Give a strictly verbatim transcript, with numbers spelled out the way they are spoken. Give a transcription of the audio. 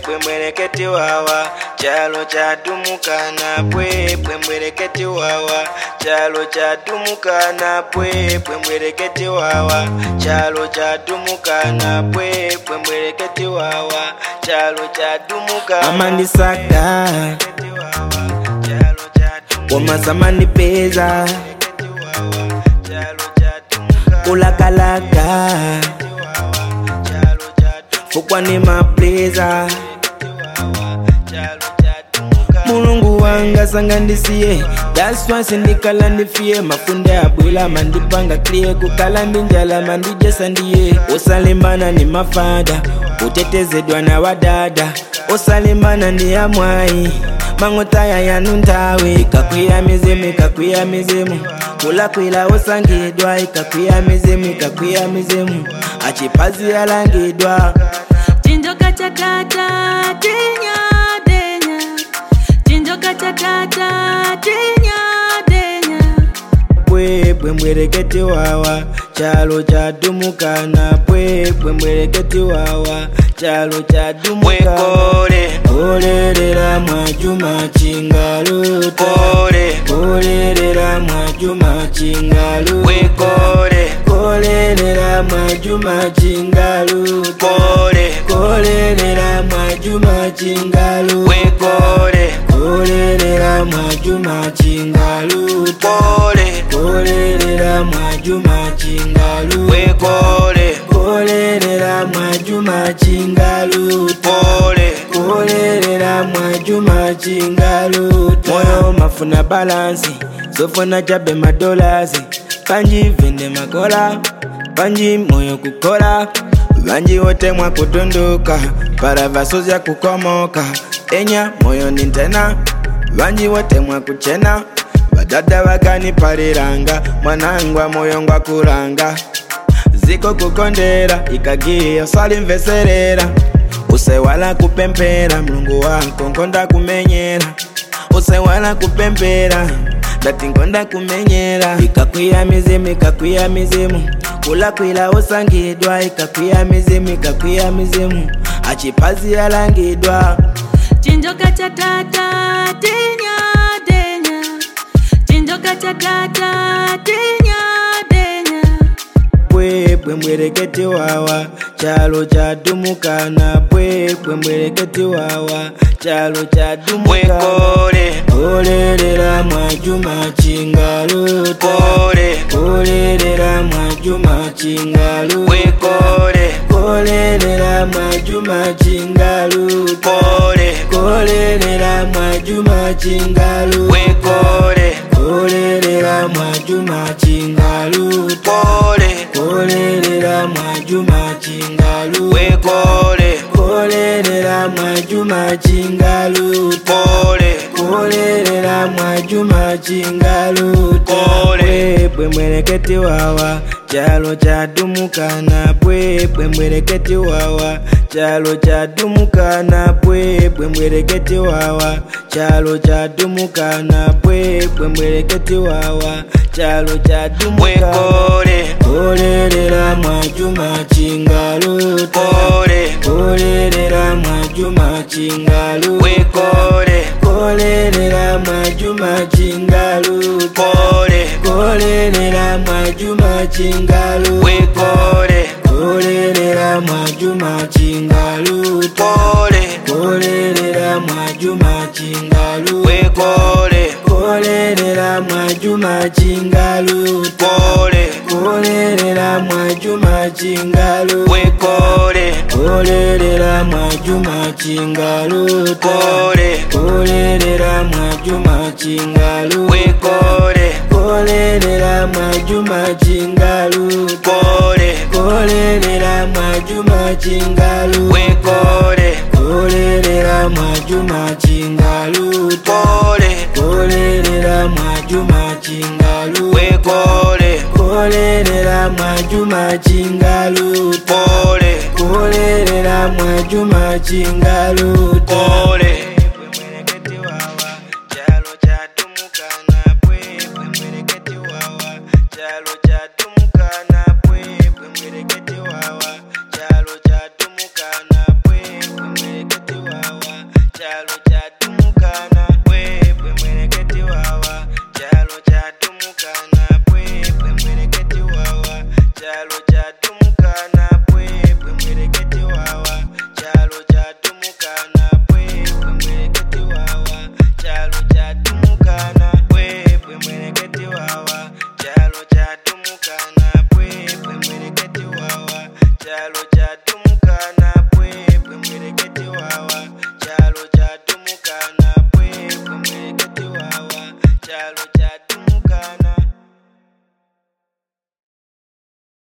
pwe mwereketi wawa chalo chatumukana pwe pwe mwereketi wawa chalo chatumukana pwe pwe mwereketi wawa chalo chatumukana pwe pwe mwereketi wawa chalo chatumukana amandisaka wamazamani peza kulakalaka fukwa ni mapleza mulungu wanga sanga ndisiye that's why sindikala ndifie mafunde abwila mandipanga klie kukala ndinjala mandijesa ndiye osalimbana ni mafada utetezedwa na wadada osalimbana ndi ya mwai mangotaya yanu ntawe ikakwiya mizimu ikakwiya mizimu kula kwila osangidwa ikakwiya mizimu ikakwiya mizimu achipazi alangidwa Chinjoka cha tata tinya denya Chinjoka cha tata tinya denya pwe pwe mwereketi wawa chalo chatumukana pwe pwe mwereketi wawa chalo chatumukana kole kolerera mwajuma chingaluta kole kolerera mwajuma chingaluta kole kolerera mwajuma chingaluta kole kolerera mwajuma chingaluta kole kolerera mwajuma chingaluta kole kolerera mwajuma chingaluta kole kolerera mwajuma chingaluta kole kolerera mwajuma chingaluta moyo mafuna balansi sofuna jabe madolazi panji vende makola panji moyo kukola vanji wote mwa kutunduka para vasozya kukomoka enya moyo nintena vanji wote mwa kuchena vadada vakani pariranga mwanangwa moyo ngwa kuranga ziko kukondera ikagia swali mveserera usewala kupempera mlungu wako nkonda kumenyera usewala kupempera dati nkonda kumenyera ikakwiya mizimu ikakwiya mizimu kula kwila osangidwa ikakwiya mizimu ikakwiya mizimu achipazi alangidwa Chinjoka cha tata tinya denya Chinjoka cha tata tinya denya pwe pwe mwereketi wawa chalo chatumukana pwe pwe mwereketi wawa chalo chatumukana kole kolerera mwajuma chingaluta kole kolerera mwajuma chingaluta kole kolerera mwajuma chingaluta kole kolerera mwajuma chingaluta kole kolerera mwajuma chingaluta kole kolerera mwajuma chingaluta kole kolerera mwajuma chingaluta kole kolerera mwajuma chingaluta kole pwe mwereketi wawa chalo chatumukana pwe pwe mwereketi wawa chalo chatumukana pwe pwe mwereketi wawa chalo chatumukana pwe pwe mwereketi wawa chalo chatumukana kole kolerera mwajuma chingaluta kole kolerera mwajuma chingaluta kole kolerera mwajuma chingaluta kole kolerera mwajuma chingaluta kole kolerera mwajuma chingaluta kole kolerera mwajuma chingaluta kole kolerera mwajuma chingaluta kole kolerera mwajuma chingaluta kole kolerera mwajuma chingaluta kole kolerera mwajuma chingaluta kole kolerera mwajuma chingaluta kole kolerera mwajuma chingaluta kole kolerera mwajuma chingaluta kole kolerera mwajuma chingaluta kole kolerera mwajuma chingaluta kole kolerera mwajuma chingaluta kole